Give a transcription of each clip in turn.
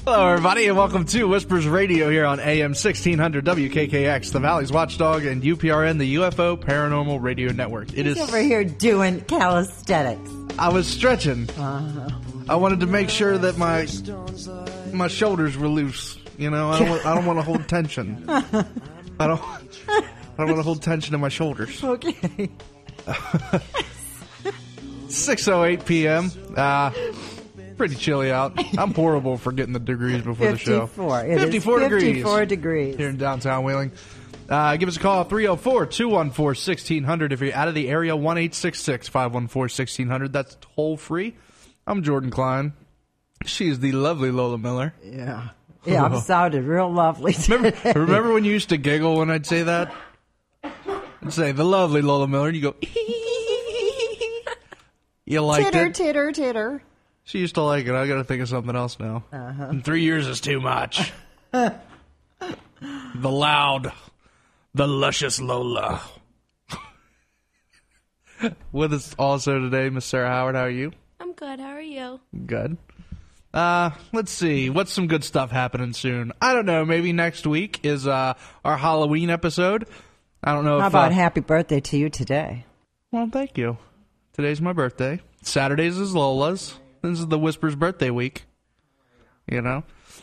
Hello, everybody, and welcome to Whispers Radio here on AM 1600 WKKX, the Valley's Watchdog, and UPRN, the UFO Paranormal Radio Network. He's over here doing calisthenics. I was stretching. I wanted to make sure that my shoulders were loose. You know, I don't want to hold tension. I don't want to hold tension in my shoulders. Okay. 6:08 p.m. Pretty chilly out. I'm horrible for getting the degrees before the show. 54 degrees. 54 degrees. Here in downtown Wheeling. Give us a call, 304-214-1600. If you're out of the area, 1-866-514-1600. That's toll free. I'm Jordan Klein. She's the lovely Lola Miller. Yeah. Yeah, I've sounded real lovely today. Remember when you used to giggle when I'd say that? I'd say, the lovely Lola Miller, and you go, you liked titter, it? Titter, titter. She used to like it. I got to think of something else now. And 3 years is too much. The loud, the luscious Lola. With us also today, Miss Sarah Howard. How are you? I'm good. How are you? Good. Let's see. What's some good stuff happening soon? I don't know. Maybe next week is our Halloween episode. I don't know. How about happy birthday to you today? Well, thank you. Today's my birthday. Saturdays is Lola's. This is the Whispers birthday week. You know?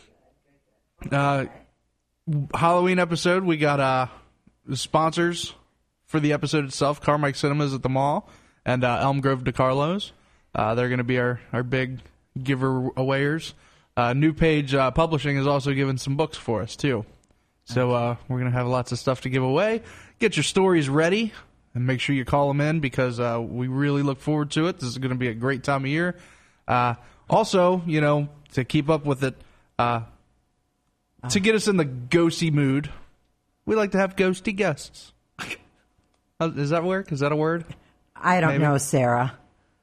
Halloween episode, we got sponsors for the episode itself. Carmike Cinemas at the mall and Elm Grove DeCarlos. They're going to be our big giveawayers. New Page Publishing is also giving some books for us, too. So we're going to have lots of stuff to give away. Get your stories ready and make sure you call them in because we really look forward to it. This is going to be a great time of year. Also, you know, to keep up with it, to get us in the ghosty mood, we like to have ghosty guests. Does that work? Is that a word? I don't know, Sarah.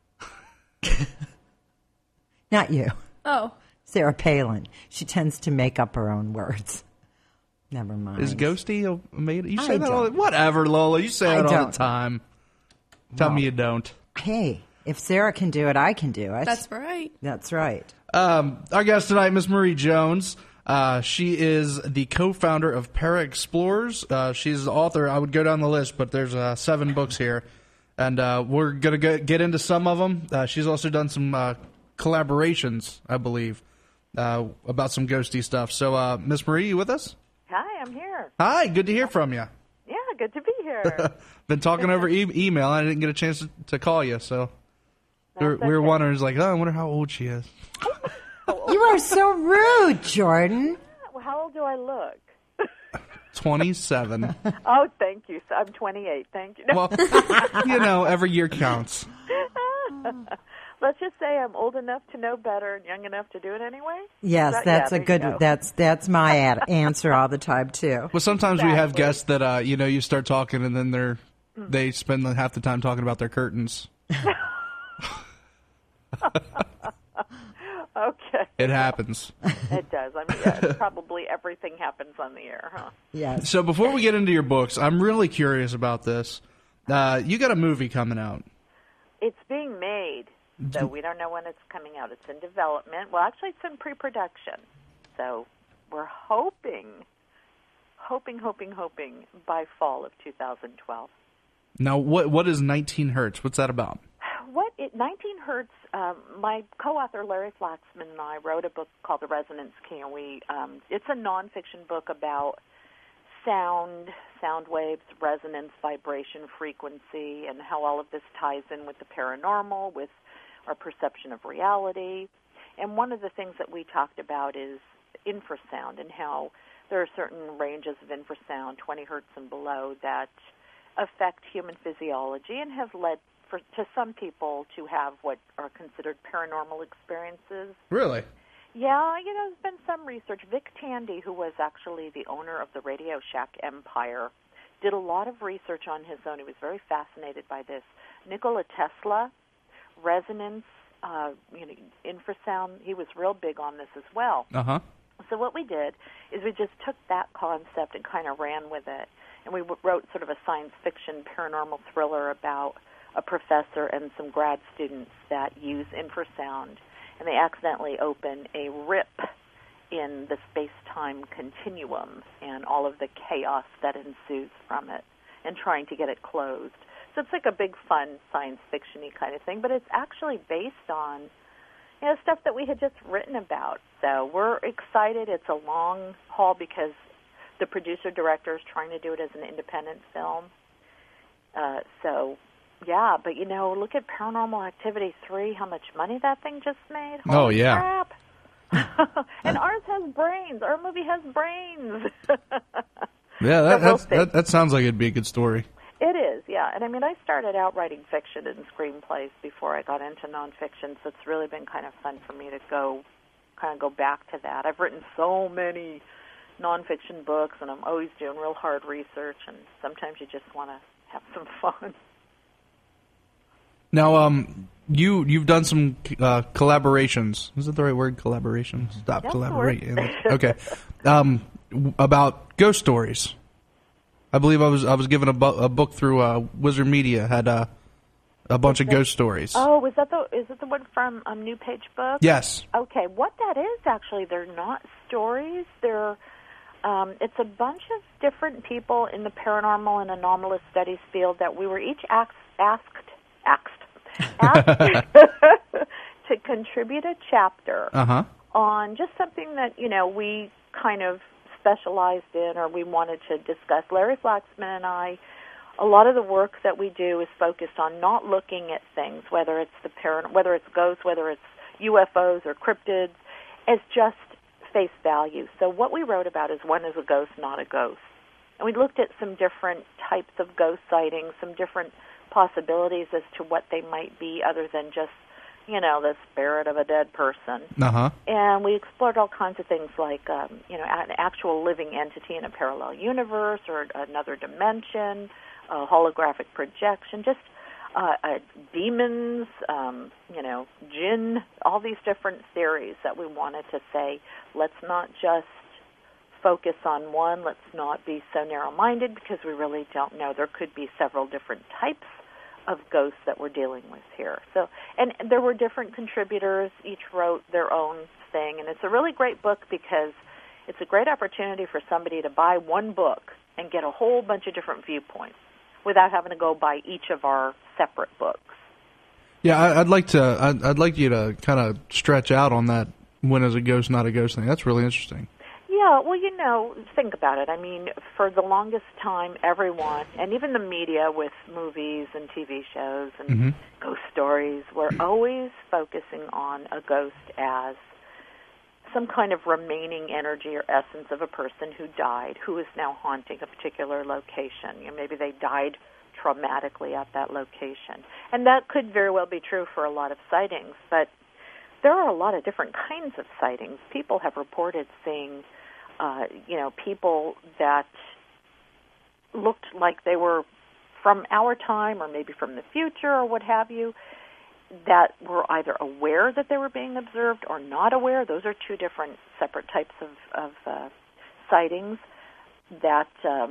Not you. Oh. Sarah Palin. She tends to make up her own words. Never mind. Is ghosty made? You say that all the time. Whatever, Lola. You say that all the time. Tell me you don't. Hey, if Sarah can do it, I can do it. That's right. That's right. Our guest tonight, Miss Marie Jones. She is the co-founder of Para Explorers. She's the author. I would go down the list, but there's 7 books here. And we're going to get into some of them. She's also done some collaborations, I believe, about some ghosty stuff. So, Miss Marie, you with us? Hi, I'm here. Hi, good to hear from you. Yeah, good to be here. Been talking over email. I didn't get a chance to call you, so we were wondering, like, I wonder how old she is. You are so rude, Jordan. Well, how old do I look? 27. Oh, thank you. I'm 28. Thank you. Well, you know, every year counts. Let's just say I'm old enough to know better and young enough to do it anyway. Yes, that's a good. That's my answer all the time too. Well, sometimes we have guests that you know, you start talking and then they spend half the time talking about their curtains. Okay. It happens. It does. I mean, yeah, probably everything happens on the air, huh? Yes. So before we get into your books, I'm really curious about this. You got a movie coming out. It's being made, so we don't know when it's coming out. It's in development. Well, actually, it's in pre-production. So we're hoping by fall of 2012. Now, what is 19 Hertz? What's that about? 19 Hertz, my co-author Larry Flaxman and I wrote a book called The Resonance Key, and it's a nonfiction book about sound waves, resonance, vibration, frequency, and how all of this ties in with the paranormal, with our perception of reality. And one of the things that we talked about is infrasound and how there are certain ranges of infrasound, 20 hertz and below, that affect human physiology and have led to some people to have what are considered paranormal experiences. Really? Yeah, you know, there's been some research. Vic Tandy, who was actually the owner of the Radio Shack empire, did a lot of research on his own. He was very fascinated by this. Nikola Tesla, resonance, infrasound, he was real big on this as well. Uh-huh. So what we did is we just took that concept and kind of ran with it. And we wrote sort of a science fiction paranormal thriller about a professor and some grad students that use infrasound, and they accidentally open a rip in the space-time continuum and all of the chaos that ensues from it, and trying to get it closed. So it's like a big, fun science fiction-y kind of thing, but it's actually based on stuff that we had just written about. So we're excited. It's a long haul because the producer-director is trying to do it as an independent film. Yeah, but look at Paranormal Activity 3, how much money that thing just made. Holy crap. And ours has brains. Our movie has brains. Yeah, that sounds like it'd be a good story. It is, yeah. And I mean, I started out writing fiction and screenplays before I got into nonfiction, so it's really been kind of fun for me to go back to that. I've written so many nonfiction books, and I'm always doing real hard research, and sometimes you just want to have some fun. Now, you've done some collaborations. Is that the right word? Collaborations. Stop collaborating. Okay. About ghost stories. I believe I was given a book through Wizard Media, had a bunch of ghost stories. Oh, is it the one from New Page Book? Yes. Okay, what that is actually, they're not stories. They're it's a bunch of different people in the paranormal and anomalous studies field that we were each asked to contribute a chapter on just something that we kind of specialized in or we wanted to discuss. Larry Flaxman and I, a lot of the work that we do is focused on not looking at things, whether it's whether it's ghosts, whether it's UFOs or cryptids, as just face value. So what we wrote about is when is a ghost not a ghost. And we looked at some different types of ghost sightings, some different possibilities as to what they might be other than just, the spirit of a dead person. And we explored all kinds of things like, an actual living entity in a parallel universe or another dimension, holographic projection, just demons, jinn, all these different theories that we wanted to say, let's not just focus on one, let's not be so narrow-minded because we really don't know. There could be several different types of ghosts that we're dealing with here. So, and there were different contributors, each wrote their own thing, and it's a really great book because it's a great opportunity for somebody to buy one book and get a whole bunch of different viewpoints without having to go buy each of our separate books. Yeah, I'd like you to kind of stretch out on that when is a ghost not a ghost thing. That's really interesting. Yeah, well, think about it. I mean, for the longest time, everyone, and even the media with movies and TV shows and ghost stories, were always focusing on a ghost as some kind of remaining energy or essence of a person who died, who is now haunting a particular location. Maybe they died traumatically at that location. And that could very well be true for a lot of sightings, but there are a lot of different kinds of sightings. People have reported seeing people that looked like they were from our time or maybe from the future or what have you, that were either aware that they were being observed or not aware. Those are two different separate types of sightings that,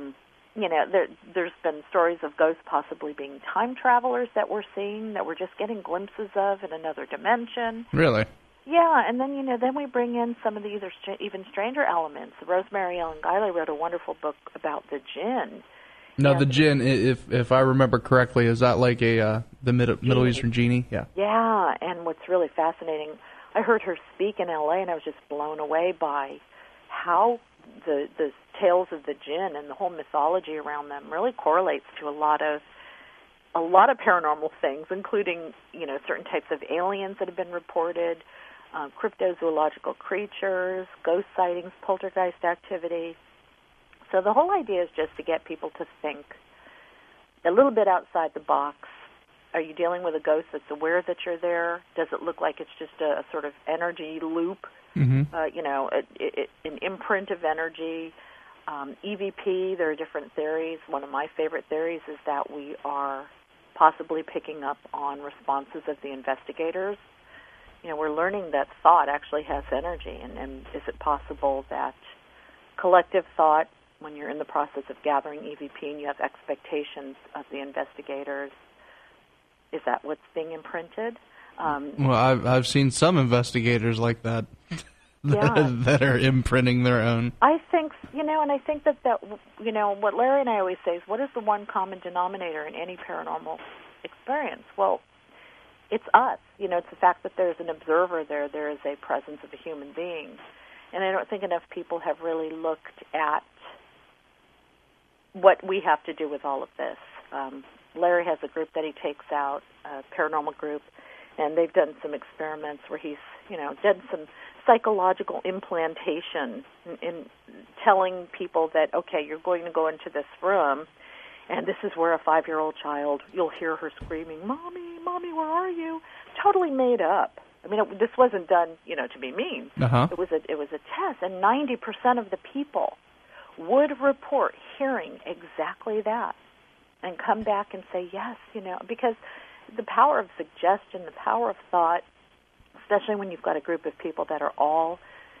there's been stories of ghosts possibly being time travelers that we're seeing, that we're just getting glimpses of in another dimension. Really? Yeah, and then, then we bring in some of the even stranger elements. Rosemary Ellen Guiley wrote a wonderful book about the jinn. Now, the jinn, if I remember correctly, is that like the Middle Eastern genie? Yeah. Yeah, and what's really fascinating, I heard her speak in L.A., and I was just blown away by how the tales of the jinn and the whole mythology around them really correlates to a lot of paranormal things, including, certain types of aliens that have been reported, cryptozoological creatures, ghost sightings, poltergeist activity. So the whole idea is just to get people to think a little bit outside the box. Are you dealing with a ghost that's aware that you're there? Does it look like it's just a sort of energy loop, an imprint of energy? EVP, there are different theories. One of my favorite theories is that we are possibly picking up on responses of the investigators. We're learning that thought actually has energy, and is it possible that collective thought, when you're in the process of gathering EVP and you have expectations of the investigators, is that what's being imprinted? Well, I've seen some investigators like that. that are imprinting their own. I think, and I think that, what Larry and I always say is, what is the one common denominator in any paranormal experience? Well, it's us. It's the fact that there's an observer there. There is a presence of a human being. And I don't think enough people have really looked at what we have to do with all of this. Larry has a group that he takes out, a paranormal group, and they've done some experiments where he's, done some psychological implantation in telling people that, okay, you're going to go into this room, and this is where a 5-year-old child, you'll hear her screaming, "Mommy, Mommy, where are you?" Totally made up. I mean, this wasn't done, to be mean. Uh-huh. It was a test, and 90% of the people would report hearing exactly that and come back and say yes, because the power of suggestion, the power of thought, especially when you've got a group of people that are all,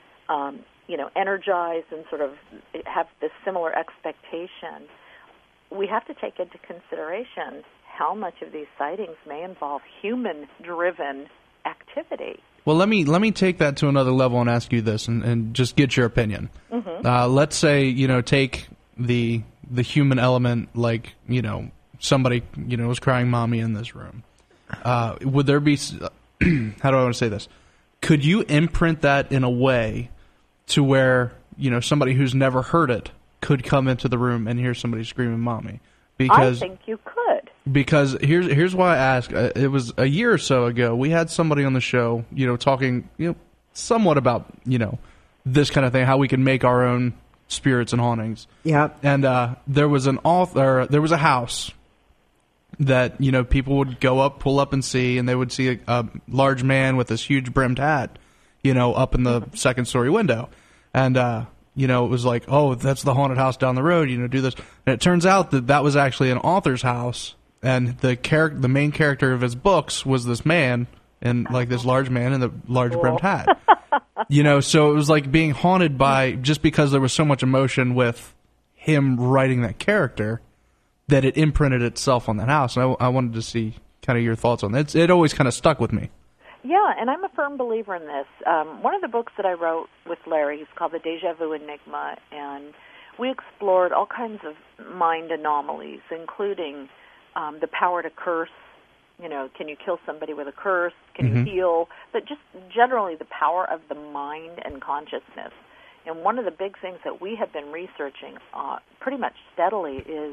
energized and sort of have this similar expectation, we have to take into consideration how much of these sightings may involve human-driven activity. Well, let me take that to another level and ask you this, and just get your opinion. Mm-hmm. Let's say take the human element, like somebody was crying "mommy" in this room. Would there be how do I want to say this? Could you imprint that in a way to where somebody who's never heard it could come into the room and hear somebody screaming "mommy"? Because I think you could. Because here's why I ask. It was a year or so ago. We had somebody on the show, talking, somewhat about, this kind of thing, how we can make our own spirits and hauntings. Yep. And there was there was a house that people would go up, pull up, and see, and they would see a large man with this huge brimmed hat, up in the second story window, and it was like, oh, that's the haunted house down the road. Do this, and it turns out that was actually an author's house. And the main character of his books was this man, and like this large man in the large brimmed hat. So it was like being haunted by, just because there was so much emotion with him writing that character, that it imprinted itself on that house. And I wanted to see kind of your thoughts on that. It always kind of stuck with me. Yeah, and I'm a firm believer in this. One of the books that I wrote with Larry is called The Deja Vu Enigma, and we explored all kinds of mind anomalies, including the power to curse. Can you kill somebody with a curse? Can Mm-hmm. you heal? But just generally the power of the mind and consciousness. And one of the big things that we have been researching pretty much steadily is,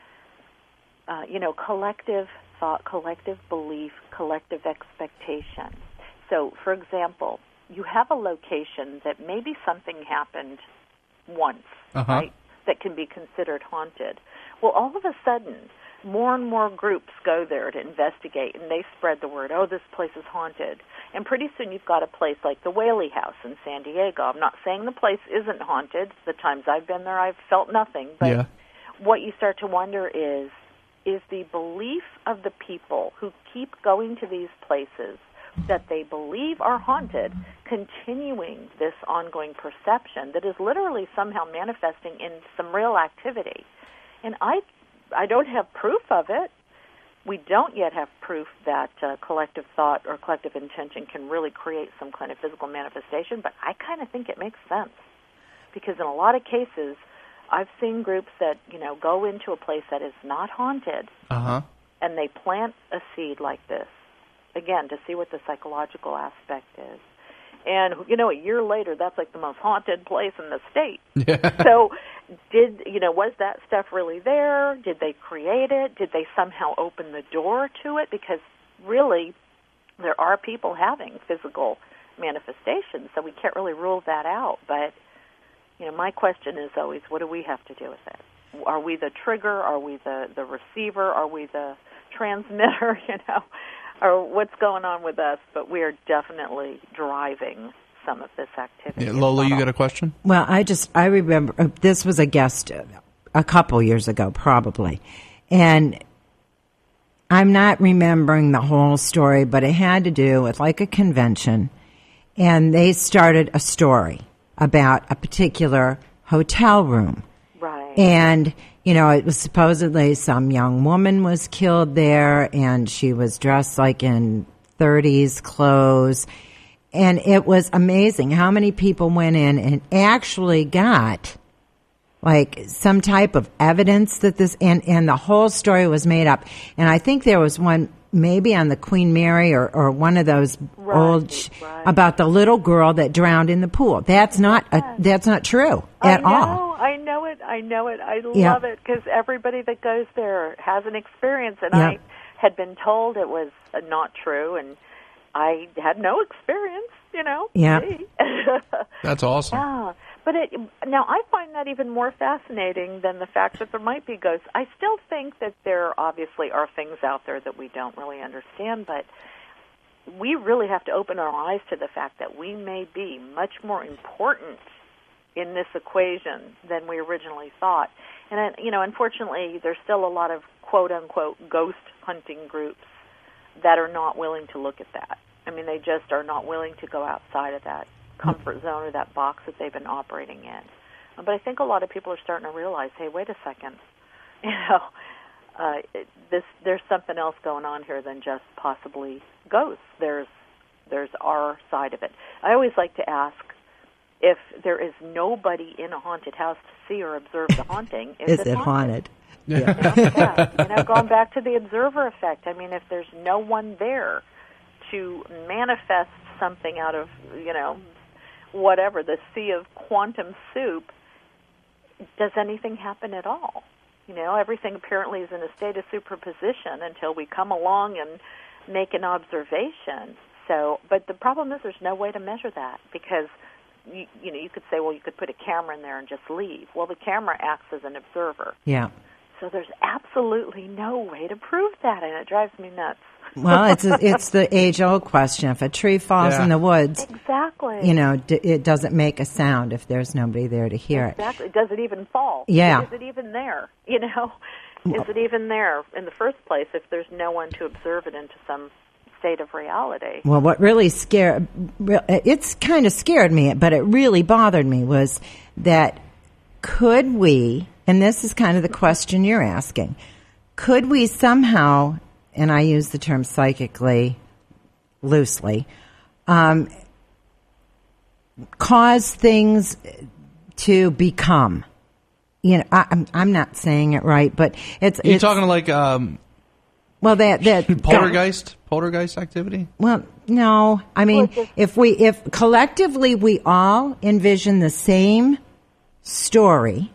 collective thought, collective belief, collective expectation. So, for example, you have a location that maybe something happened once, Uh-huh. right, that can be considered haunted. Well, all of a sudden, more and more groups go there to investigate, and they spread the word, oh, this place is haunted. And pretty soon you've got a place like the Whaley House in San Diego. I'm not saying the place isn't haunted. The times I've been there, I've felt nothing. But what you start to wonder is the belief of the people who keep going to these places that they believe are haunted continuing this ongoing perception that is literally somehow manifesting in some real activity. And I don't have proof of it. We don't yet have proof that collective thought or collective intention can really create some kind of physical manifestation, but I kind of think it makes sense. Because in a lot of cases, I've seen groups that, go into a place that is not haunted, Uh-huh. and they plant a seed like this, again, to see what the psychological aspect is. And, a year later, that's like the most haunted place in the state. Yeah. So was that stuff really there? Did they create it? Did they somehow open the door to it? Because really, there are people having physical manifestations, so we can't really rule that out. But, my question is always, what do we have to do with it? Are we the trigger? Are we the receiver? Are we the transmitter? Or what's going on with us? But we are definitely driving some of this activity. Yeah, Lola, you got a question? Well, I remember this was a guest a couple years ago, probably. And I'm not remembering the whole story, but it had to do with like a convention. And they started a story about a particular hotel room. Right. And, it was supposedly some young woman was killed there, and she was dressed like in 30s clothes. And it was amazing how many people went in and actually got like some type of evidence that this, and the whole story was made up. And I think there was one maybe on the Queen Mary or one of those old about the little girl that drowned in the pool. That's not true at all. I know it. I love it because everybody that goes there has an experience, and I had been told it was not true, and I had no experience, Yeah. That's awesome. Yeah. But now I find that even more fascinating than the fact that there might be ghosts. I still think that there obviously are things out there that we don't really understand, but we really have to open our eyes to the fact that we may be much more important in this equation than we originally thought. And, unfortunately, there's still a lot of quote-unquote ghost hunting groups that are not willing to look at that. I mean, they just are not willing to go outside of that comfort zone or that box that they've been operating in. But I think a lot of people are starting to realize, hey, wait a second, there's something else going on here than just possibly ghosts. There's our side of it. I always like to ask, if there is nobody in a haunted house to see or observe the haunting, is it haunted? Yeah. Going back to the observer effect. I mean, if there's no one there to manifest something out of, whatever, the sea of quantum soup, does anything happen at all? Everything apparently is in a state of superposition until we come along and make an observation. So, but the problem is there's no way to measure that because, you could say, well, you could put a camera in there and just leave. Well, the camera acts as an observer. Yeah. So there's absolutely no way to prove that, and it drives me nuts. Well, it's the age-old question. If a tree falls in the woods, exactly, it doesn't make a sound if there's nobody there to hear it. Exactly. Does it even fall? Yeah. Is it even there? Is it even there in the first place if there's no one to observe it into some state of reality? Well, what really it's kind of scared me, but it really bothered me was that could we, and this is kind of the question you're asking, could we somehow, and I use the term psychically loosely, cause things to become? I'm not saying it right, but it's. You're talking like well, that poltergeist activity. Well, no, I mean, if collectively we all envision the same story,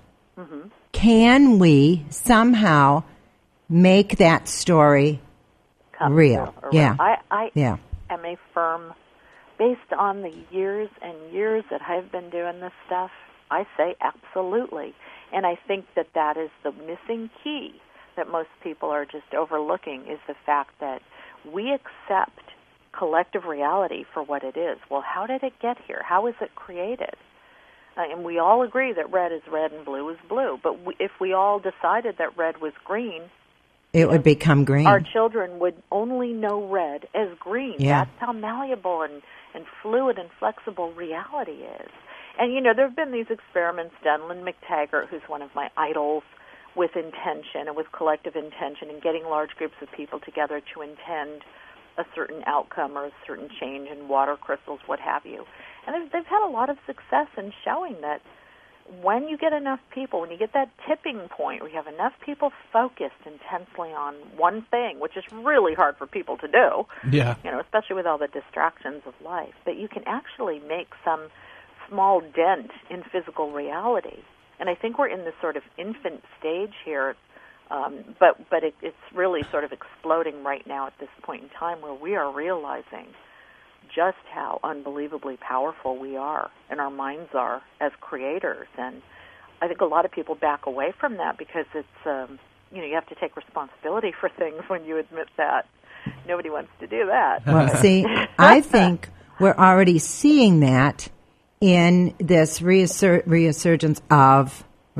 can we somehow make that story real? Yeah. I am a firm, based on the years and years that I've been doing this stuff, I say absolutely. And I think that is the missing key that most people are just overlooking, is the fact that we accept collective reality for what it is. Well, how did it get here? How is it created? And we all agree that red is red and blue is blue. But if we all decided that red was green, it would become green. Our children would only know red as green. Yeah. That's how malleable and fluid and flexible reality is. And, there have been these experiments done. Lynn McTaggart, who's one of my idols, with intention and with collective intention and getting large groups of people together to intend a certain outcome or a certain change in water crystals, what have you. And they've had a lot of success in showing that when you get enough people, when you get that tipping point where you have enough people focused intensely on one thing, which is really hard for people to do, especially with all the distractions of life, that you can actually make some small dent in physical reality. And I think we're in this sort of infant stage here, but it's really sort of exploding right now at this point in time, where we are realizing just how unbelievably powerful we are and our minds are as creators. And I think a lot of people back away from that because it's, you have to take responsibility for things when you admit that. Nobody wants to do that. Well, see, I think we're already seeing that in this resurgence of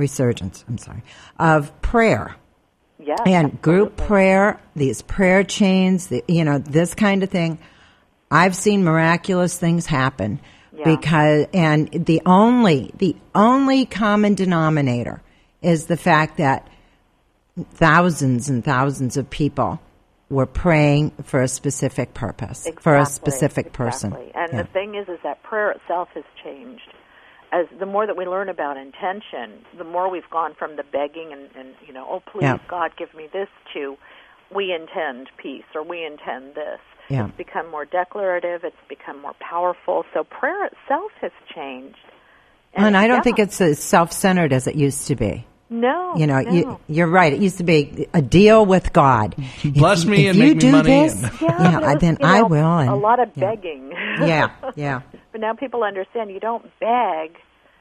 prayer. Yeah, and group prayer, these prayer chains, this kind of thing. I've seen miraculous things happen because, and the only common denominator is the fact that thousands and thousands of people we're praying for a specific purpose, for a specific person. And the thing is that prayer itself has changed. As the more that we learn about intention, the more we've gone from the begging and oh, please, God, give me this, to we intend peace or we intend this. Yeah. It's become more declarative. It's become more powerful. So prayer itself has changed. And I don't think it's as self-centered as it used to be. No. You're right. It used to be a deal with God. Bless me if and you make me do money. This, was, then I will. And, a lot of begging. Yeah. But now people understand you don't beg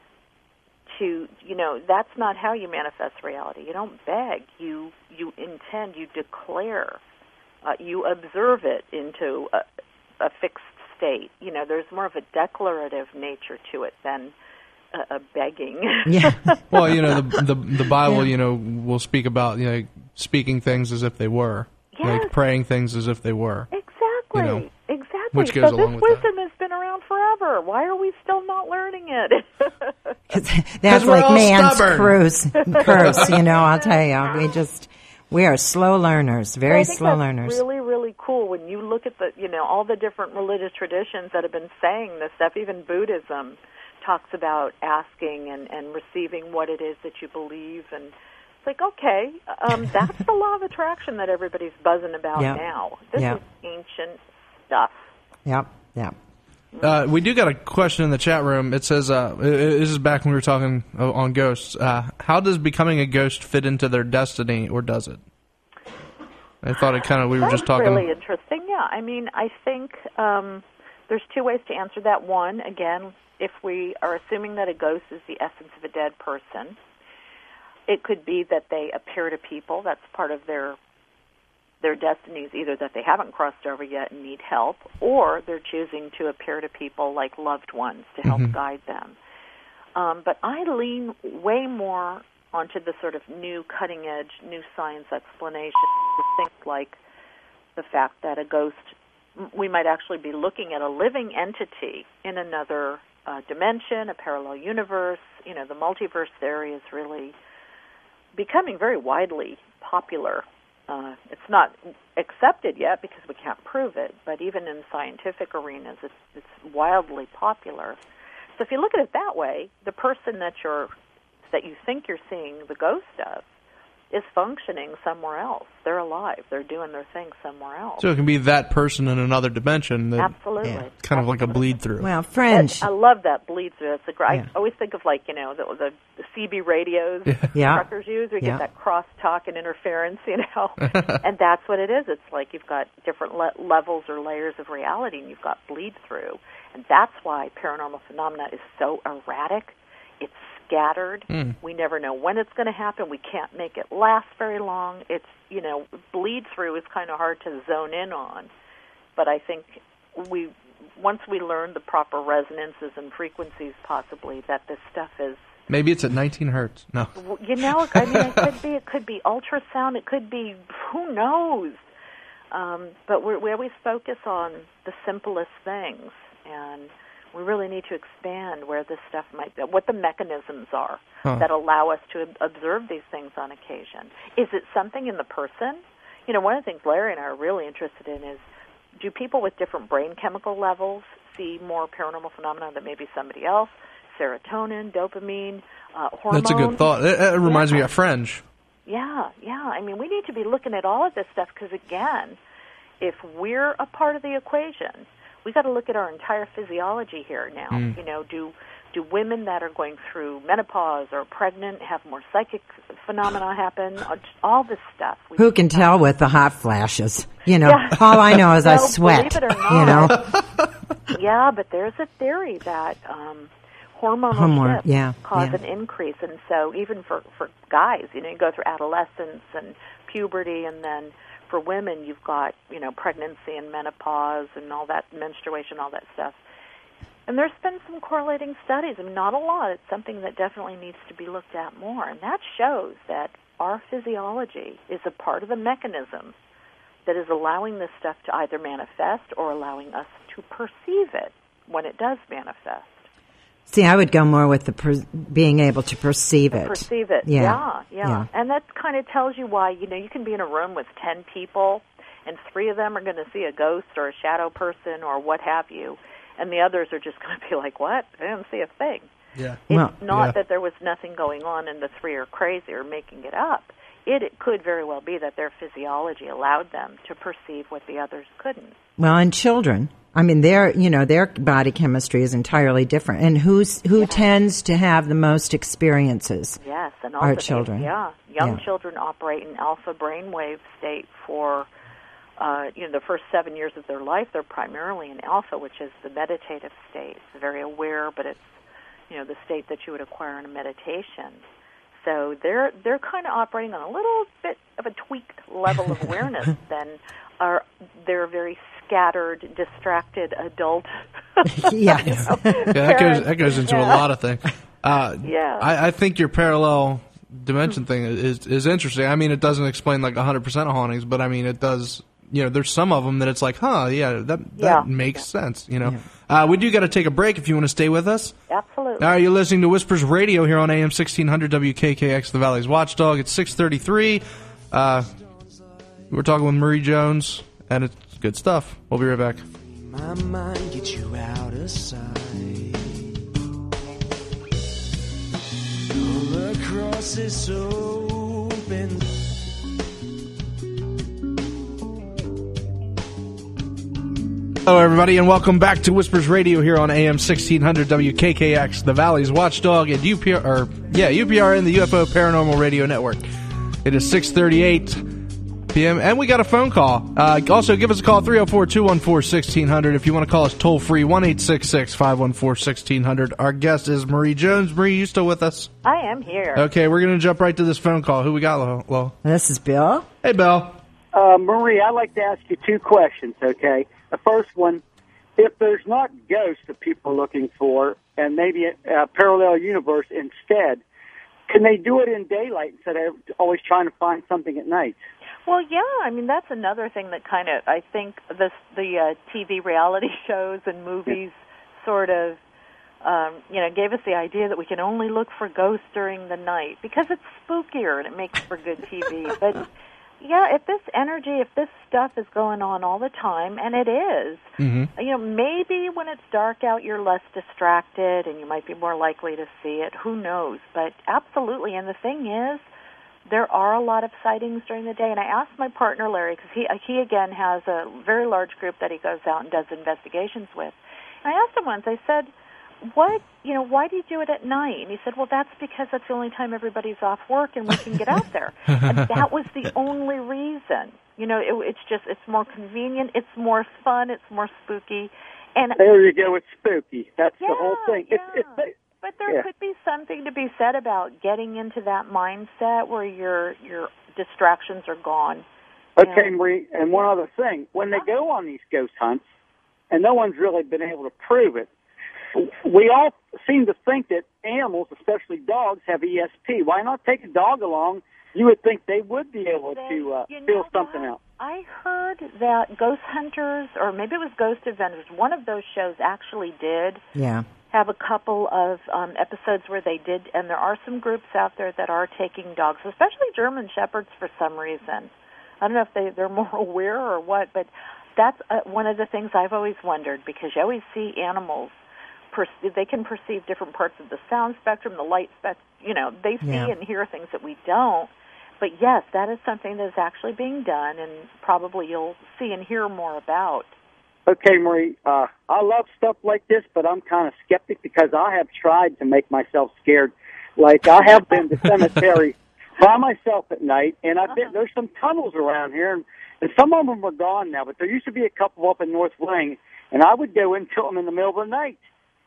to, that's not how you manifest reality. You don't beg. You intend, you declare, you observe it into a fixed state. There's more of a declarative nature to it than a begging. Yeah. Well, the Bible, will speak about, speaking things as if they were. Yes. Like praying things as if they were. Exactly. Exactly. Which goes so along this with wisdom has been around forever. Why are we still not learning it? That's we're like all man's stubborn. curse, I'll tell you. We are slow learners, very slow learners. Really, really cool when you look at the, all the different religious traditions that have been saying this stuff. Even Buddhism talks about asking and receiving what it is that you believe, and it's like, okay, that's the law of attraction that everybody's buzzing about now. This is ancient stuff. Yep. We do got a question in the chat room. It says, this is back when we were talking on ghosts. How does becoming a ghost fit into their destiny, or does it? I thought we were just talking. That's really interesting, yeah. I mean, I think there's two ways to answer that. One, again, if we are assuming that a ghost is the essence of a dead person, it could be that they appear to people. That's part of their destinies, either that they haven't crossed over yet and need help, or they're choosing to appear to people like loved ones to help guide them. But I lean way more onto the sort of new cutting-edge, new science explanation to things like the fact that a ghost, we might actually be looking at a living entity in another dimension, a parallel universe. The multiverse theory is really becoming very widely popular. It's not accepted yet because we can't prove it, but even in scientific arenas, it's wildly popular. So if you look at it that way, the person that you think you're seeing the ghost of is functioning somewhere else. They're alive. They're doing their thing somewhere else. So it can be that person in another dimension. Absolutely. Kind of like a bleed through. Well, fringe. I love that bleed through. I always think of the CB radios truckers use. We get that cross-talk and interference, and that's what it is. It's like you've got different levels or layers of reality, and you've got bleed through. And that's why paranormal phenomena is so erratic. It's scattered. We never know when it's going to happen. We can't make it last very long. It's, bleed through is kind of hard to zone in on. But I think once we learn the proper resonances and frequencies, possibly, that this stuff is... Maybe it's at 19 hertz. No. It could be ultrasound. It could be, who knows? But we always focus on the simplest things, and we really need to expand where this stuff might be, what the mechanisms are that allow us to observe these things on occasion. Is it something in the person? One of the things Larry and I are really interested in is, do people with different brain chemical levels see more paranormal phenomena than maybe somebody else? Serotonin, dopamine, hormones. That's a good thought. It reminds me of Fringe. Yeah. I mean, we need to be looking at all of this stuff because, again, if we're a part of the equation, we got to look at our entire physiology here now. Do women that are going through menopause or pregnant have more psychic phenomena happen? All this stuff. Who can tell with the hot flashes? All I know is I sweat. Believe it or not. Yeah, but there's a theory that hormonal shifts cause an increase, and so even for guys, you go through adolescence and puberty, and then for women, you've got, pregnancy and menopause and all that, menstruation, all that stuff. And there's been some correlating studies. I mean, not a lot. It's something that definitely needs to be looked at more. And that shows that our physiology is a part of the mechanism that is allowing this stuff to either manifest or allowing us to perceive it when it does manifest. See, I would go more with being able to perceive it. Yeah. And that kind of tells you why, you can be in a room with 10 people, and 3 of them are going to see a ghost or a shadow person or what have you, and the others are just going to be like, what? I didn't see a thing. Yeah. It's not that there was nothing going on and the 3 are crazy or making it up. It could very well be that their physiology allowed them to perceive what the others couldn't. Well, and children, I mean, their body chemistry is entirely different. And who tends to have the most experiences? Yes, and also our children. Young children operate in alpha brainwave state for the first 7 years of their life. They're primarily in alpha, which is the meditative state. It's very aware, but it's the state that you would acquire in a meditation. So they're kind of operating on a little bit of a tweaked level of awareness than their very scattered, distracted adult. That goes into a lot of things. I think your parallel dimension thing is interesting. I mean, it doesn't explain like 100% of hauntings, but I mean, it does. There's some of them that it's like, that makes sense. We do got to take a break if you want to stay with us. Absolutely. All right, you're listening to Whispers Radio here on AM 1600 WKKX, the Valley's Watchdog. It's 6:33. We're talking with Marie Jones, and it's good stuff. We'll be right back. My mind gets you out of sight. All the crosses open. Hello, everybody, and welcome back to Whispers Radio here on AM 1600 WKKX, the Valley's Watchdog, and UPR and the UFO Paranormal Radio Network. It is 6:38 p.m., and we got a phone call. Also, give us a call, 304-214-1600. If you want to call us toll-free, 1-866-514-1600. Our guest is Marie Jones. Marie, you still with us? I am here. Okay, we're going to jump right to this phone call. Who we got, Lo? This is Bill. Hey, Bill. Marie, I'd like to ask you 2 questions, okay? The first one, if there's not ghosts that people are looking for and maybe a parallel universe instead, can they do it in daylight instead of always trying to find something at night? Well, yeah, I mean, that's another thing that kind of, I think the TV reality shows and movies sort of, gave us the idea that we can only look for ghosts during the night because it's spookier and it makes for good TV. But yeah, if this stuff is going on all the time, and it is, maybe when it's dark out you're less distracted and you might be more likely to see it. Who knows? But absolutely, and the thing is, there are a lot of sightings during the day. And I asked my partner, Larry, because he again has a very large group that he goes out and does investigations with. And I asked him once, I said, why do you do it at night? And he said, well, that's because that's the only time everybody's off work and we can get out there. And that was the only reason. It's more convenient, it's more fun, it's more spooky. And there you go, it's spooky. That's the whole thing. Yeah. But there could be something to be said about getting into that mindset where your distractions are gone. Okay, Marie, and one other thing. When they go on these ghost hunts, and no one's really been able to prove it, we all seem to think that animals, especially dogs, have ESP. Why not take a dog along? You would think they would be able to feel something out. I heard that Ghost Hunters, or maybe it was Ghost Adventures, one of those shows actually did have a couple of episodes where they did, and there are some groups out there that are taking dogs, especially German Shepherds for some reason. I don't know if they're more aware or what, but that's one of the things I've always wondered, because you always see animals. They can perceive different parts of the sound spectrum, the light spectrum. They see and hear things that we don't. But yes, that is something that is actually being done, and probably you'll see and hear more about. Okay, Marie, I love stuff like this, but I'm kind of skeptic because I have tried to make myself scared. Like, I have been to cemetery by myself at night, and there's some tunnels around here, and some of them are gone now, but there used to be a couple up in North Wing, and I would go into them in the middle of the night.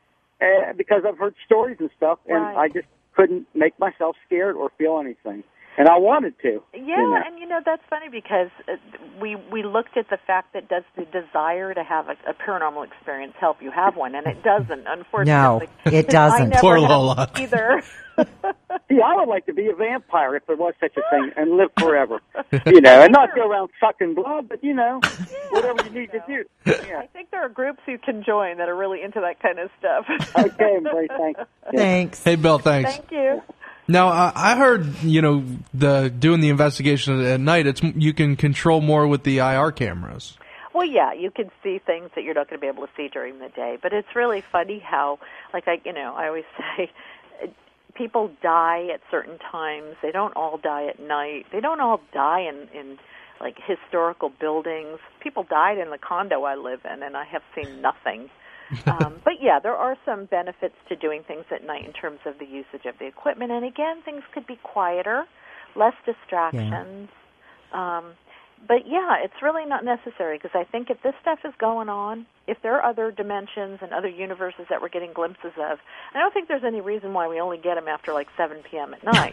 Because I've heard stories and stuff, and I just couldn't make myself scared or feel anything. And I wanted to. Yeah, and that's funny because we looked at the fact that does the desire to have a paranormal experience help you have one, and it doesn't, unfortunately. No, it doesn't. Poor Lola. Either. See, I would like to be a vampire if there was such a thing and live forever, and not go around sucking blood, but, whatever you need to do. Yeah. I think there are groups you can join that are really into that kind of stuff. Okay, Marie, thanks. Thanks. Hey, Bill, thanks. Thank you. Now, I heard, doing the investigation at night, you can control more with the IR cameras. Well, yeah, you can see things that you're not going to be able to see during the day. But it's really funny how, I always say, people die at certain times. They don't all die at night. They don't all die in historical buildings. People died in the condo I live in, and I have seen nothing. But yeah, there are some benefits to doing things at night in terms of the usage of the equipment. And again, things could be quieter, less distractions. Yeah. But yeah, it's really not necessary, because I think if this stuff is going on, if there are other dimensions and other universes that we're getting glimpses of, I don't think there's any reason why we only get them after 7 p.m. at night.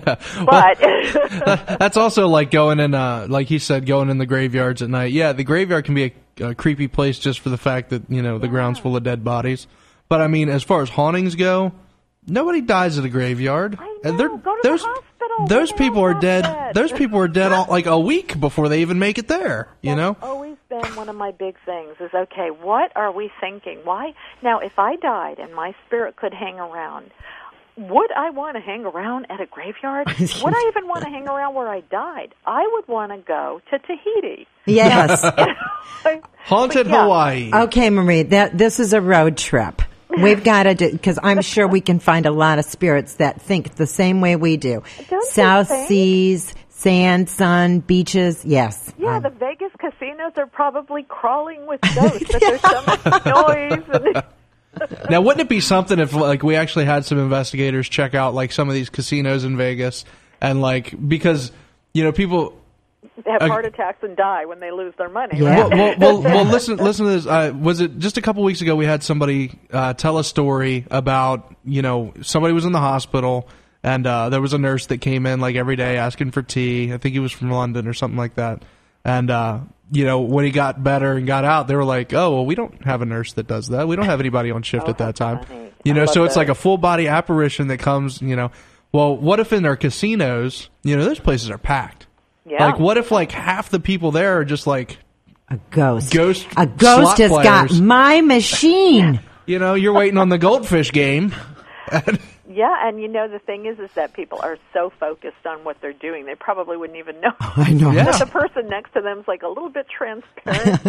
But that's also like going in, like he said, going in the graveyards at night. Yeah, the graveyard can be a creepy place just for the fact that, the ground's full of dead bodies. But I mean, as far as hauntings go, nobody dies at a graveyard. I know. Go to the hospital. Those people are dead. Those people are dead a week before they even make it there. That's always been one of my big things. Is okay. What are we thinking? Why now? If I died and my spirit could hang around, would I want to hang around at a graveyard? Would I even want to hang around where I died? I would want to go to Tahiti. Yes. Haunted Hawaii. Okay, Marie. This is a road trip. We've got to do, because I'm sure we can find a lot of spirits that think the same way we do. South Seas, sand, sun, beaches, yes. Yeah, the Vegas casinos are probably crawling with ghosts, but there's so much noise. Now, wouldn't it be something if we actually had some investigators check out some of these casinos in Vegas, and because people have heart attacks and die when they lose their money. Yeah. Right? Well, listen to this. Was it just a couple weeks ago we had somebody tell a story about, somebody was in the hospital and there was a nurse that came in every day asking for tea. I think he was from London or something like that. And, when he got better and got out, they were like, oh, well, we don't have a nurse that does that. We don't have anybody on shift at that time. Funny. So it's like a full body apparition that comes, well, what if in our casinos, those places are packed? Yeah. What if half the people there are just a ghost? slot A ghost has players. got my machine. You're waiting on the goldfish game. Yeah, and the thing is that people are so focused on what they're doing, they probably wouldn't even know. I know. Yeah. But the person next to them is a little bit transparent.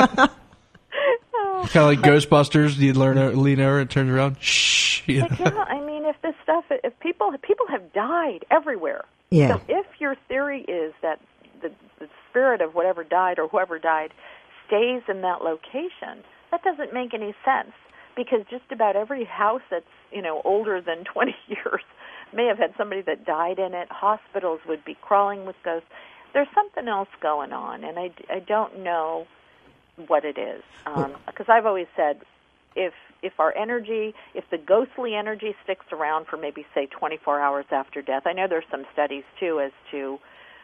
Kind of like Ghostbusters. You lean over and turn around. Shh. But yeah, I mean, if this stuff, if people have died everywhere. Yeah. So if your theory is that the spirit of whatever died or whoever died stays in that location, that doesn't make any sense, because just about every house that's older than 20 years may have had somebody that died in it. Hospitals would be crawling with ghosts. There's something else going on, and I don't know what it is, because I've always said if our energy, if the ghostly energy sticks around for maybe, say, 24 hours after death, I know there's some studies, too, as to,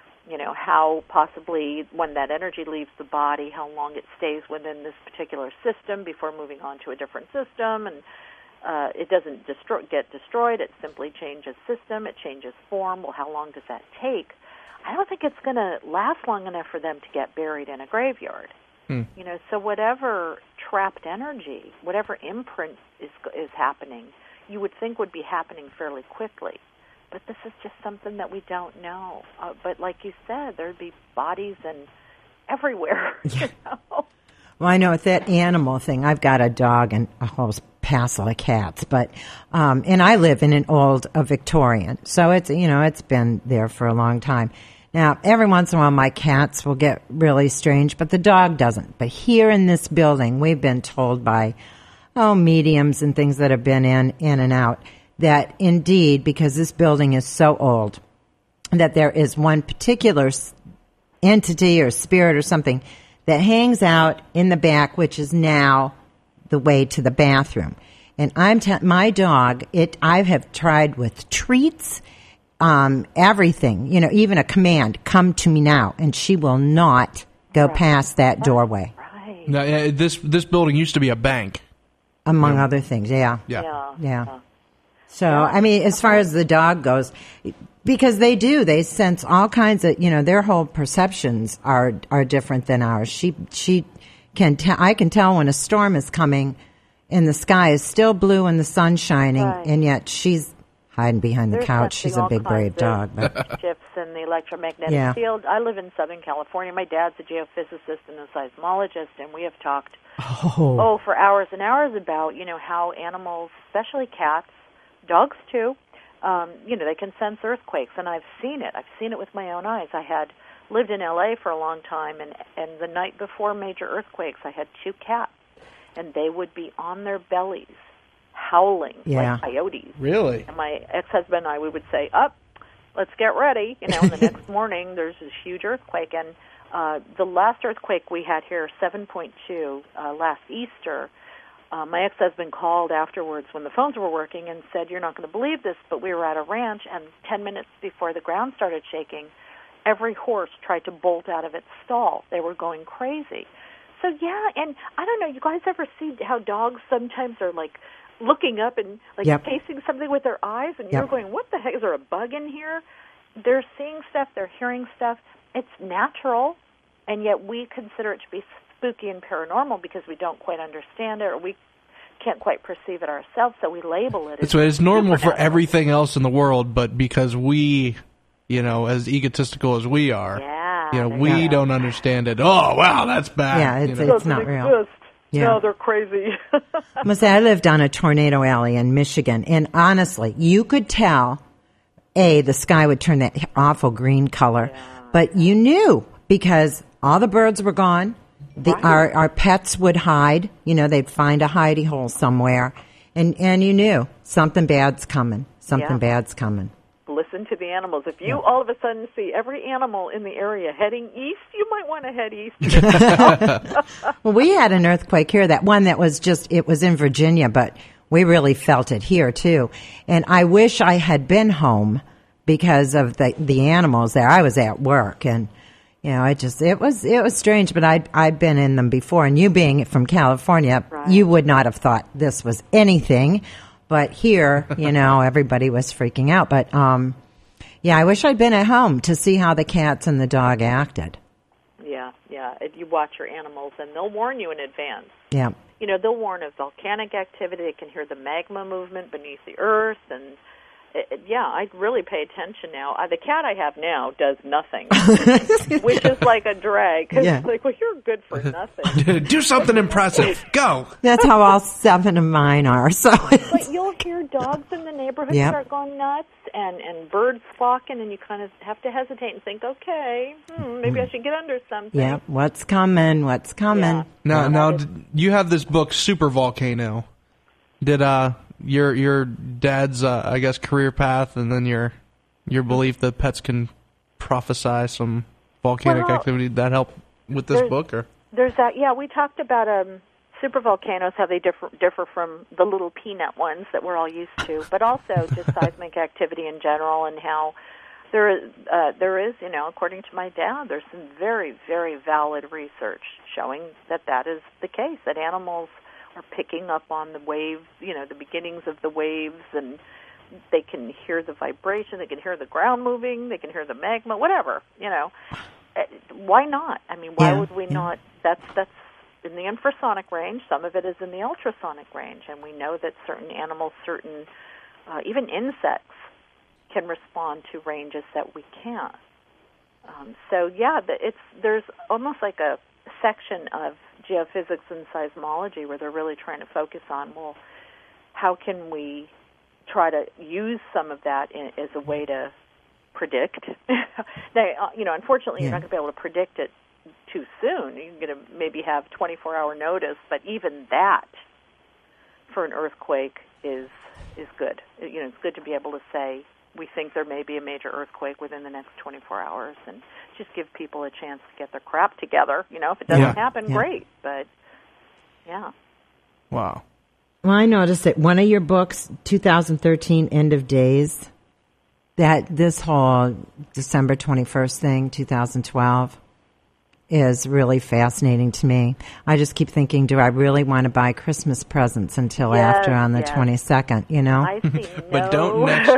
how possibly when that energy leaves the body, how long it stays within this particular system before moving on to a different system, and it doesn't get destroyed, it simply changes system, it changes form. Well, how long does that take? I don't think it's going to last long enough for them to get buried in a graveyard. So whatever trapped energy, whatever imprint is happening, you would think would be happening fairly quickly. But this is just something that we don't know. But like you said, there'd be bodies everywhere. Yeah. Well, I know with that animal thing, I've got a dog and a whole passel of cats, but and I live in an old Victorian, so it's it's been there for a long time. Now, every once in a while, my cats will get really strange, but the dog doesn't. But here in this building, we've been told by, mediums and things that have been in and out, that indeed, because this building is so old, that there is one particular entity or spirit or something that hangs out in the back, which is now the way to the bathroom. And my dog, I have tried with treats, everything, even a command, come to me now, and she will not go past that doorway. Right. Now, this building used to be a bank. Among other things, yeah. So, I mean, as far as the dog goes, because they sense all kinds of, their whole perceptions are different than ours. She can I can tell when a storm is coming and the sky is still blue and the sun's shining, and yet she's hiding behind the They're couch. sensing She's a all big, brave kinds dog. of But shifts in the electromagnetic Yeah. field. I live in Southern California. My dad's a geophysicist and a seismologist, and we have talked for hours and hours about, how animals, especially cats, dogs too, they can sense earthquakes, and I've seen it. I've seen it with my own eyes. I had lived in L.A. for a long time, and the night before major earthquakes, I had 2 cats, and they would be on their bellies, howling like coyotes. Really? And my ex-husband and I, we would say, up, let's get ready. And the next morning, there's this huge earthquake. And the last earthquake we had here, 7.2, last Easter, my ex-husband called afterwards when the phones were working and said, you're not going to believe this, but we were at a ranch, and 10 minutes before the ground started shaking, every horse tried to bolt out of its stall. They were going crazy. So, yeah, and I don't know, you guys ever see how dogs sometimes are like looking up and like chasing something with their eyes, and you're going, what the heck, is there a bug in here? They're seeing stuff, they're hearing stuff. It's natural, and yet we consider it to be spooky and paranormal because we don't quite understand it, or we can't quite perceive it ourselves, so we label it. It's normal for everything else in the world, but because we, as egotistical as we are, we don't understand it. Oh, wow, that's bad. Yeah, it's not real. Yeah. No, they're crazy. I lived on a tornado alley in Michigan, and honestly, you could tell, the sky would turn that awful green color, but you knew because all the birds were gone. Our pets would hide. They'd find a hidey hole somewhere, and you knew something bad's coming. Something bad's coming. Listen to the animals. If you all of a sudden see every animal in the area heading east, you might want to head east. Well, we had an earthquake here. That one that was it was in Virginia, but we really felt it here too. And I wish I had been home because of the animals there. I was at work, and it was strange. But I'd been in them before, and you being from California, you would not have thought this was anything. But here, everybody was freaking out. But, I wish I'd been at home to see how the cats and the dog acted. Yeah. You watch your animals, and they'll warn you in advance. Yeah. They'll warn of volcanic activity. They can hear the magma movement beneath the earth, and I really pay attention now. The cat I have now does nothing, which is like a drag. Cause it's like, well, you're good for nothing. Do something impressive. Go. That's how all 7 of mine are. So, but you'll hear dogs in the neighborhood start going nuts, and birds flocking, and you kind of have to hesitate and think, okay, maybe I should get under something. Yeah, what's coming? Yeah. Now, you have this book, Super Volcano. Did your dad's I guess career path, and then your belief that pets can prophesy some volcanic activity, that help with this book? Or there's that. Yeah, we talked about super volcanoes, how they differ from the little peanut ones that we're all used to, but also just seismic activity in general, and how there is, according to my dad, there's some very, very valid research showing that is the case, that animals are picking up on the waves, the beginnings of the waves, and they can hear the vibration, they can hear the ground moving, they can hear the magma, whatever, Why not? I mean, why would we not? That's in the infrasonic range. Some of it is in the ultrasonic range, and we know that certain animals, even insects, can respond to ranges that we can't. There's almost like a section of geophysics and seismology where they're really trying to focus on, well, how can we try to use some of that as a way to predict? Now, unfortunately, you're not going to be able to predict it too soon. You're going to maybe have 24-hour notice, but even that for an earthquake is good. It's good to be able to say, we think there may be a major earthquake within the next 24 hours, and just give people a chance to get their crap together. If it doesn't happen, great, but Wow. Well, I noticed that one of your books, 2013 End of Days, that this whole December 21st thing, 2012, is really fascinating to me. I just keep thinking, do I really want to buy Christmas presents until after on the 22nd, I see but don't next.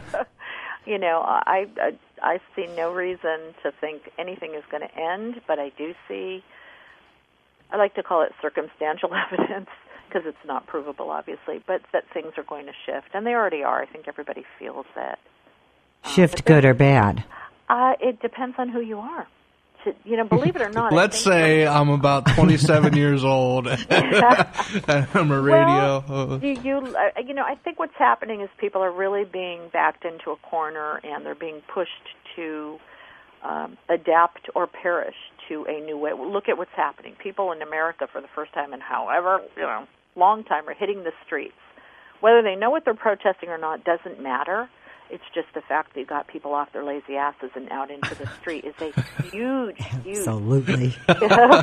I see no reason to think anything is going to end, but I do see, I like to call it circumstantial evidence, because it's not provable, obviously, but that things are going to shift, and they already are. I think everybody feels it. Shift good or bad? It depends on who you are. Believe it or not. Let's say I'm about 27 years old and I'm a radio host. I think what's happening is people are really being backed into a corner, and they're being pushed to adapt or perish to a new way. Look at what's happening. People in America, for the first time in however long time, are hitting the streets. Whether they know what they're protesting or not doesn't matter. It's just the fact that you got people off their lazy asses and out into the street is a huge. Absolutely. But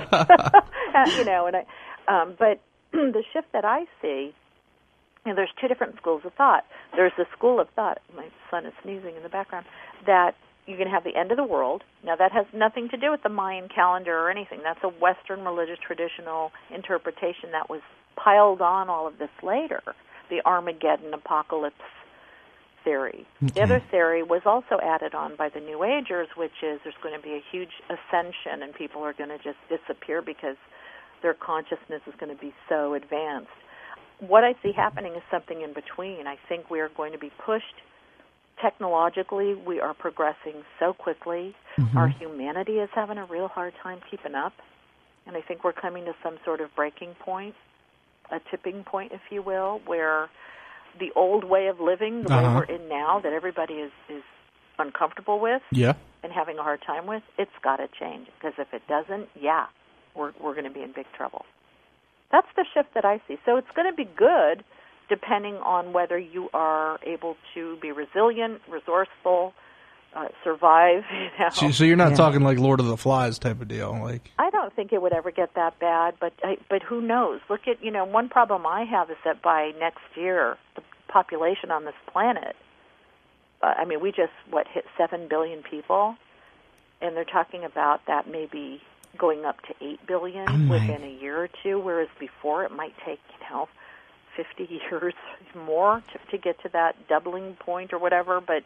the shift that I see, there's two different schools of thought. There's the school of thought, my son is sneezing in the background, that you're going to have the end of the world. Now, that has nothing to do with the Mayan calendar or anything. That's a Western religious traditional interpretation that was piled on all of this later, the Armageddon apocalypse theory. Okay. The other theory was also added on by the New Agers, which is there's going to be a huge ascension and people are going to just disappear because their consciousness is going to be so advanced. What I see happening is something in between. I think we are going to be pushed technologically. We are progressing so quickly. Mm-hmm. Our humanity is having a real hard time keeping up, and I think we're coming to some sort of breaking point, a tipping point, if you will, where the old way of living, the way we're in now, that everybody is uncomfortable with and having a hard time with, it's got to change. Because if it doesn't, we're going to be in big trouble. That's the shift that I see. So it's going to be good depending on whether you are able to be resilient, resourceful, survive. So you're not talking like Lord of the Flies type of deal? I don't think it would ever get that bad, but who knows? Look at, one problem I have is that by next year, the population on this planet, we just, hit 7 billion people, and they're talking about that maybe going up to 8 billion within a year or two, whereas before it might take, 50 years more to get to that doubling point or whatever, but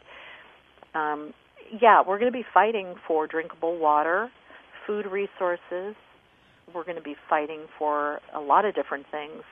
we're going to be fighting for drinkable water, food resources. We're going to be fighting for a lot of different things.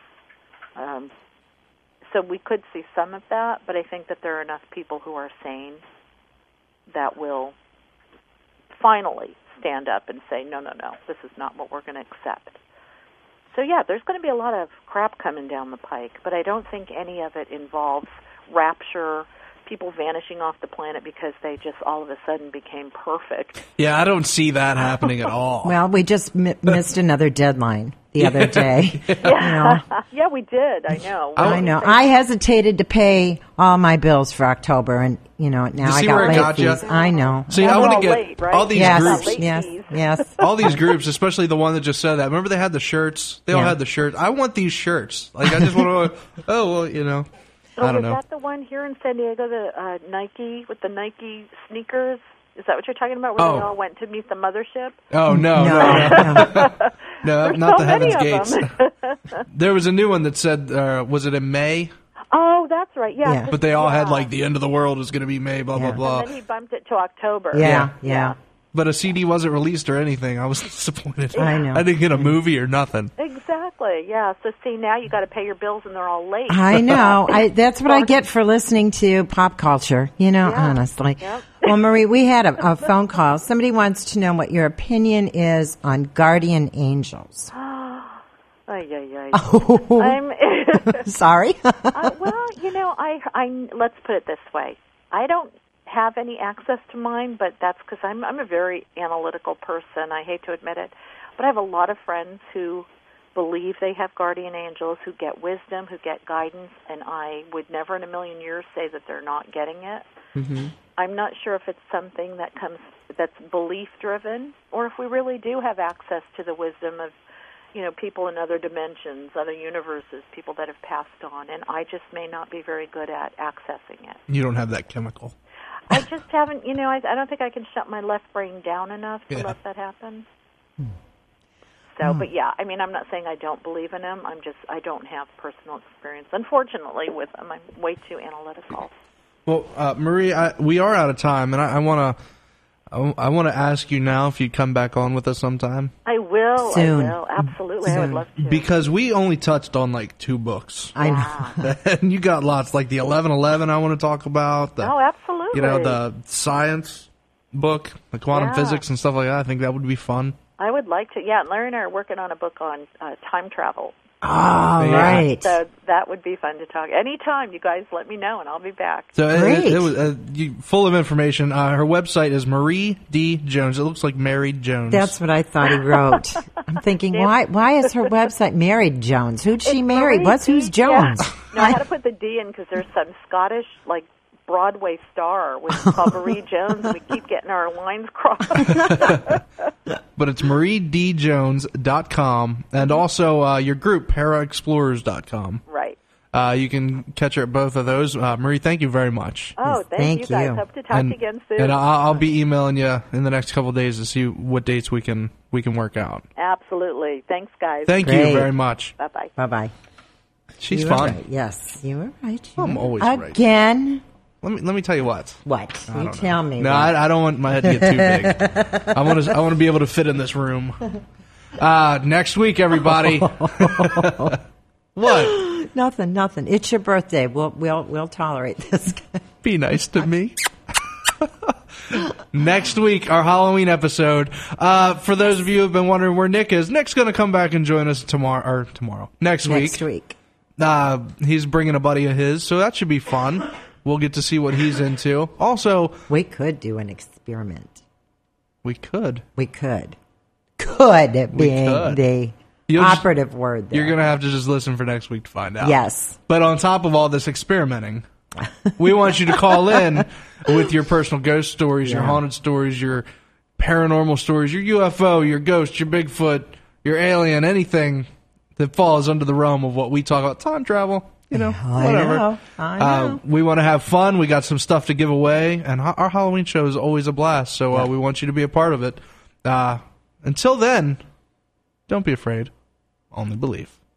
So we could see some of that, but I think that there are enough people who are sane that will finally stand up and say, no, this is not what we're going to accept. So, there's going to be a lot of crap coming down the pike, but I don't think any of it involves rapture, people vanishing off the planet because they just all of a sudden became perfect. Yeah, I don't see that happening at all. Well, we just missed another deadline the other day. Yeah, we did. I know. I know. I hesitated to pay all my bills for October, and now I got late fees. I know. See, I want to get all these groups. Yes. All these groups, especially the one that just said that. Remember, they had the shirts. They all had the shirts. I want these shirts. I just want to. I don't know. Was that the one here in San Diego, the Nike with the Nike sneakers? Is that what you're talking about? Where they all went to meet the mothership? Oh no, not the Heaven's Gates. There was a new one that said, was it in May? Oh, that's right. Yeah. But they all had the end of the world is going to be May, blah blah blah. And then he bumped it to October. Yeah. But a CD wasn't released or anything. I was disappointed. I know. I didn't get a movie or nothing. Exactly. Yeah. So see, now you got to pay your bills, and they're all late. I know. That's what I get for listening to pop culture. Honestly. Yep. Well, Marie, we had a phone call. Somebody wants to know what your opinion is on guardian angels. Oh. I'm sorry. Let's put it this way. I don't have any access to mine, but that's because I'm a very analytical person. I hate to admit it, but I have a lot of friends who believe they have guardian angels, who get wisdom, who get guidance, and I would never in a million years say that they're not getting it. Mm-hmm. I'm not sure if it's something that's belief-driven, or if we really do have access to the wisdom of, people in other dimensions, other universes, people that have passed on, and I just may not be very good at accessing it. You don't have that chemical. I just haven't, I don't think I can shut my left brain down enough to let that happen. So, but I'm not saying I don't believe in them. I don't have personal experience, unfortunately, with them. I'm way too analytical. Well, Marie, we are out of time, and I want I want to ask you now if you'd come back on with us sometime. I will. Soon. I will. Absolutely. I Soon. would love to. Because we only touched on like 2 books. I know. And you got lots, like the 1111 I want to talk about. The, Oh, absolutely. the science book, the quantum Yeah. physics and stuff like that. I think that would be fun. I would like to. Yeah, Larry and I are working on a book on time travel. Oh, right. So that would be fun to talk. Anytime, you guys let me know, and I'll be back. So Great. it was full of information. Her website is Marie D. Jones. It looks like Married Jones. That's what I thought he wrote. I'm thinking, why is her website Married Jones? Who'd she marry? Marie Who's D. Jones? Yeah. No, I had to put the D in because there's some Scottish, Broadway star with called Marie Jones, and we keep getting our lines crossed. But it's mariedjones.com and also your group, paraexplorers.com. Right. You can catch her at both of those. Marie, thank you very much. Oh, thank you guys. you. Hope to talk again soon. And I'll be emailing you in the next couple of days to see what dates we can work out. Absolutely. Thanks, guys. Thank you Great. very much. Bye-bye. Bye-bye. She's You were fun. right. Yes, you were right. I'm always right. Again. Let me tell you what. What? I You don't tell know. me. No, what. I don't want my head to get too big. I want to be able to fit in this room. Next week, everybody. What? Nothing. It's your birthday. We'll tolerate this. Be nice to me. Next week, our Halloween episode. For those of you who have been wondering where Nick is, Nick's going to come back and join us next week. Next week. He's bringing a buddy of his, so that should be fun. We'll get to see what he's into. Also, We could do an experiment. we could. Could being could. the You'll just- operative word there. You're going to have to just listen for next week to find out. Yes. But on top of all this experimenting, we want you to call in with your personal ghost stories, your Yeah. haunted stories, your paranormal stories, your UFO, your ghost, your Bigfoot, your alien, anything that falls under the realm of what we talk about. Time travel, whatever. I know. We want to have fun. We got some stuff to give away, and our Halloween show is always a blast, so we want you to be a part of it. Until then, don't be afraid. Only believe.